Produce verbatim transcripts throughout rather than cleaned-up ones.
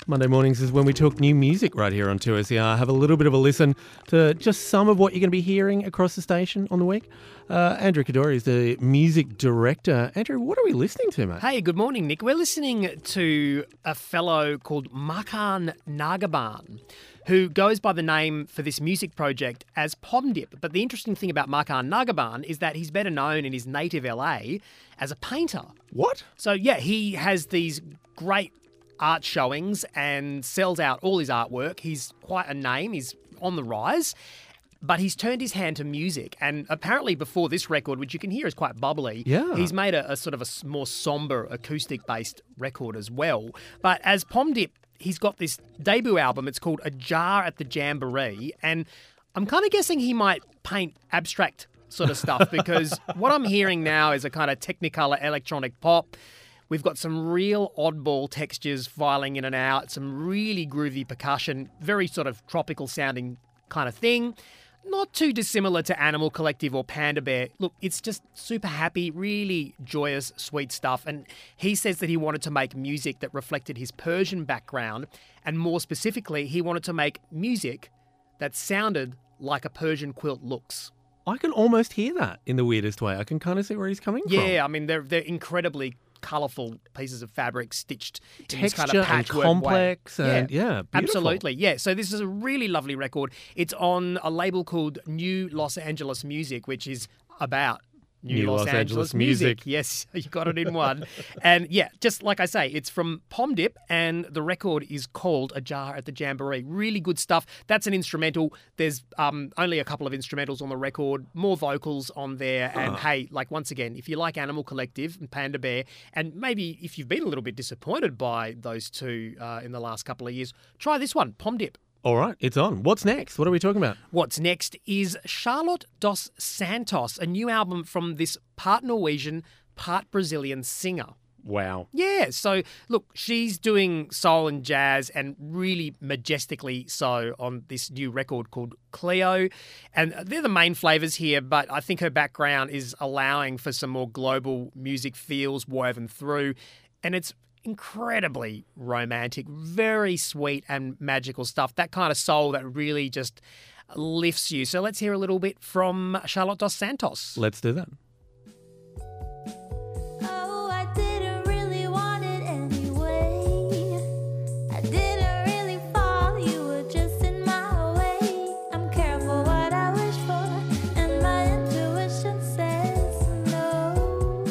Monday mornings is when we talk new music right here on two S E R. Have a little bit of a listen to just some of what you're going to be hearing across the station on the week. Uh, Andrew Kadori is the music director. Andrew, what are we listening to, mate? Hey, good morning, Nick. We're listening to a fellow called Makan Nagaban, who goes by the name for this music project as Pomdip. But the interesting thing about Makan Nagaban is that he's better known in his native L A as a painter. What? So, yeah, he has these great art showings and sells out all his artwork. He's quite a name. He's on the rise. But he's turned his hand to music, and apparently before this record, which you can hear is quite bubbly, yeah. he's made a, a sort of a more somber acoustic-based record as well. But as Pomdip, he's got this debut album. It's called A Jar at the Jamboree, and I'm kind of guessing he might paint abstract sort of stuff because what I'm hearing now is a kind of Technicolor electronic pop. We've got some real oddball textures filing in and out, some really groovy percussion, very sort of tropical sounding kind of thing. Not too dissimilar to Animal Collective or Panda Bear. Look, it's just super happy, really joyous, sweet stuff. And he says that he wanted to make music that reflected his Persian background. And more specifically, he wanted to make music that sounded like a Persian quilt looks. I can almost hear that in the weirdest way. I can kind of see where he's coming yeah, from. Yeah, I mean, they're they're incredibly colourful pieces of fabric stitched in Texture this kind of patchwork and complex way. and yeah, yeah beautiful. Absolutely. Yeah, so this is a really lovely record. It's on a label called New Los Angeles Music, which is about New, New Los, Los Angeles, Angeles music. music. Yes, you got it in one. And yeah, just like I say, it's from Pomdip, and the record is called A Jar at the Jamboree. Really good stuff. That's an instrumental. There's um, only a couple of instrumentals on the record, more vocals on there. And oh. hey, like once again, if you like Animal Collective and Panda Bear, and maybe if you've been a little bit disappointed by those two uh, in the last couple of years, try this one, Pomdip. All right, it's on. What's next? What are we talking about? What's next is Charlotte dos Santos, a new album from this part Norwegian, part Brazilian singer. Wow. Yeah, so look, she's doing soul and jazz and really majestically so on this new record called Cleo. And they're the main flavours here, but I think her background is allowing for some more global music feels woven through. And it's incredibly romantic, very sweet and magical stuff. That kind of soul that really just lifts you. So let's hear a little bit from Charlotte dos Santos. Let's do that. Oh, I didn't really want it anyway. I didn't really fall, you were just in my way. I'm careful what I wish for, and my intuition says no.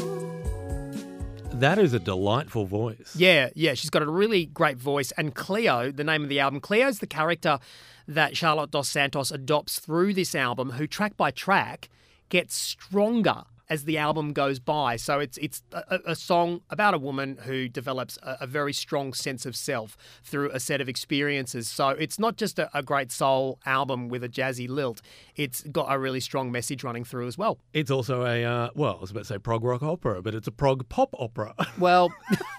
That is a delightful voice. Yeah, yeah, she's got a really great voice. And Cleo, the name of the album, Cleo's the character that Charlotte dos Santos adopts through this album, who track by track gets stronger as the album goes by. So it's it's a, a song about a woman who develops a, a very strong sense of self through a set of experiences. So it's not just a, a great soul album with a jazzy lilt. It's got a really strong message running through as well. It's also a, uh, well, I was about to say prog rock opera, but it's a prog pop opera. Well,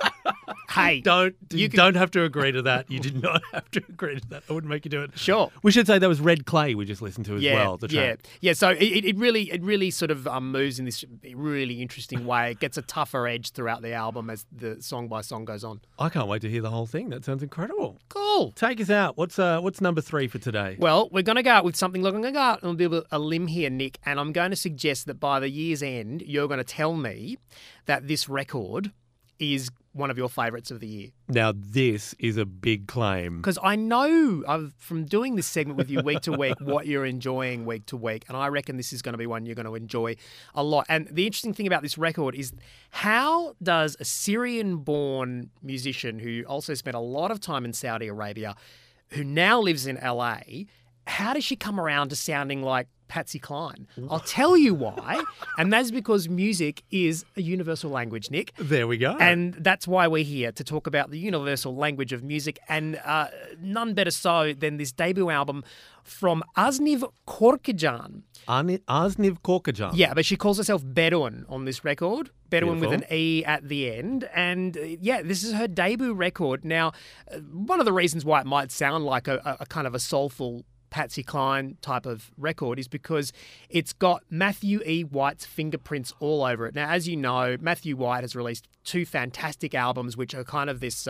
hey. Don't, you, you can- don't have to agree to that. You did not have to agree to that. I wouldn't make you do it. Sure. We should say that was Red Clay we just listened to as yeah, well. The track. Yeah, yeah. So it, it really, it really sort of um, moves in this really interesting way. It gets a tougher edge throughout the album as the song by song goes on. I can't wait to hear the whole thing. That sounds incredible. Cool. Take us out. What's uh, what's number three for today? Well, we're going to go out with something. Look, I'm going to go out on a bit of a limb here, Nick, and I'm going to suggest that by the year's end, you're going to tell me that this record is one of your favourites of the year. Now, this is a big claim. Because I know I've, from doing this segment with you week to week what you're enjoying week to week, and I reckon this is going to be one you're going to enjoy a lot. And the interesting thing about this record is how does a Syrian-born musician who also spent a lot of time in Saudi Arabia, who now lives in L A, how does she come around to sounding like Patsy Cline? I'll tell you why. And that's because music is a universal language, Nick. There we go. And that's why we're here, to talk about the universal language of music. And uh, none better so than this debut album from Azniv Korkajan. Ani- Azniv Korkajan. Yeah, but she calls herself Bedouin on this record. Bedouin Beautiful. with an E at the end. And uh, yeah, this is her debut record. Now, uh, one of the reasons why it might sound like a, a, a kind of a soulful Patsy Cline type of record is because it's got Matthew E. White's fingerprints all over it. Now, as you know, Matthew White has released two fantastic albums, which are kind of this uh,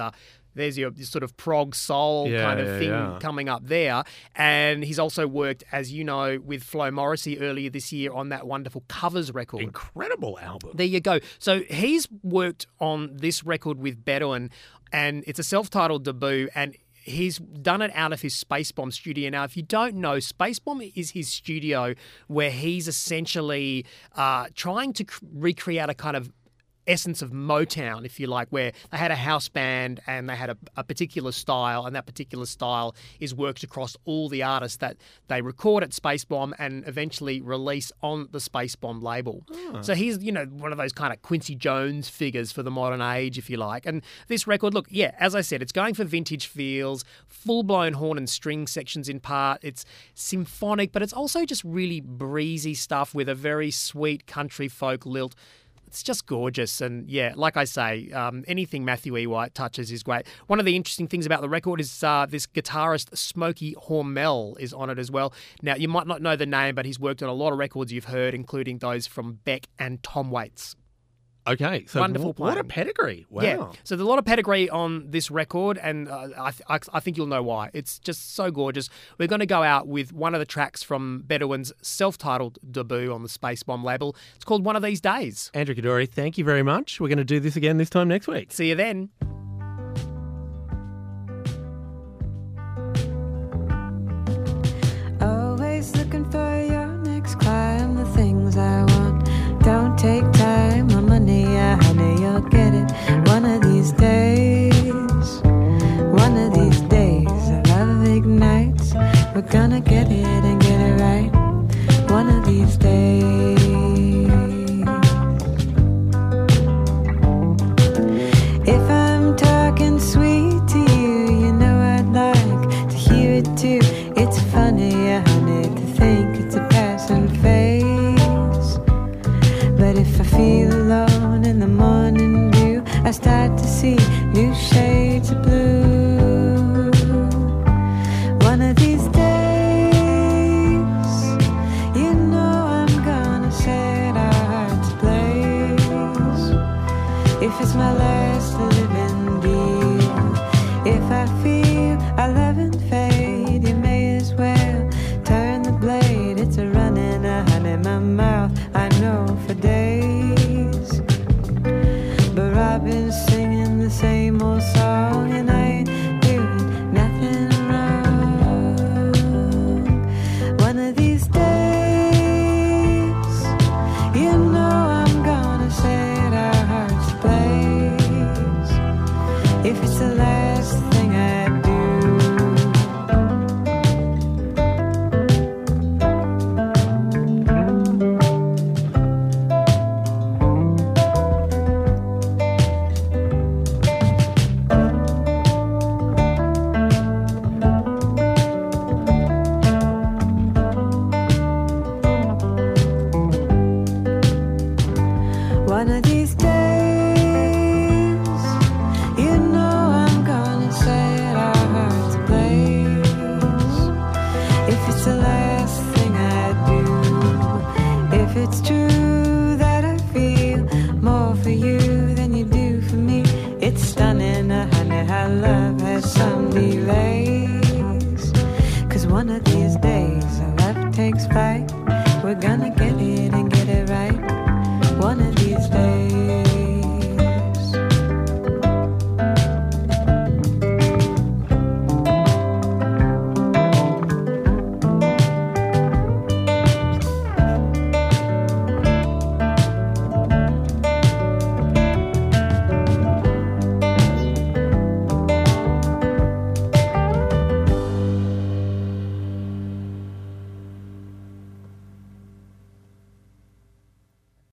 There's your, your sort of prog soul Yeah, kind of yeah, thing yeah. coming up there. And he's also worked, as you know, with Flo Morrissey earlier this year on that wonderful Covers record. Incredible album. There you go. So he's worked on this record with Bedouin, and it's a self-titled debut, and he's done it out of his Space Bomb studio. Now, if you don't know, Space Bomb is his studio where he's essentially uh, trying to cr- recreate a kind of essence of Motown, if you like, where they had a house band and they had a, a particular style, and that particular style is worked across all the artists that they record at Space Bomb and eventually release on the Space Bomb label. Oh. So he's, you know, one of those kind of Quincy Jones figures for the modern age, if you like. And this record, look, yeah, as I said, it's going for vintage feels, full-blown horn and string sections in part. It's symphonic, but it's also just really breezy stuff with a very sweet country folk lilt. It's just gorgeous. And yeah, like I say, um, anything Matthew E. White touches is great. One of the interesting things about the record is uh, this guitarist, Smokey Hormel, is on it as well. Now, you might not know the name, but he's worked on a lot of records you've heard, including those from Beck and Tom Waits. Okay, so Wonderful w- what a playing. pedigree. Wow. Yeah, so there's a lot of pedigree on this record, and uh, I, th- I, I think you'll know why. It's just so gorgeous. We're going to go out with one of the tracks from Bedouin's self-titled debut on the Space Bomb label. It's called One of These Days. Andrew Kadori, thank you very much. We're going to do this again this time next week. See you then. Always looking for your next climb, the things I want don't take time or money, yeah, honey, you'll get it one of these days. One of these days, love ignites. We're gonna get it and get it right one of these days. If I'm talking sweet to you, you know I'd like to hear it too. It's funny, yeah, honey, to think it's a passing phase. But if I feel alone in the morning dew, I start to see new shades of blue. One of these days, you know I'm gonna set our hearts ablaze. If it's my last living deal, if I feel I love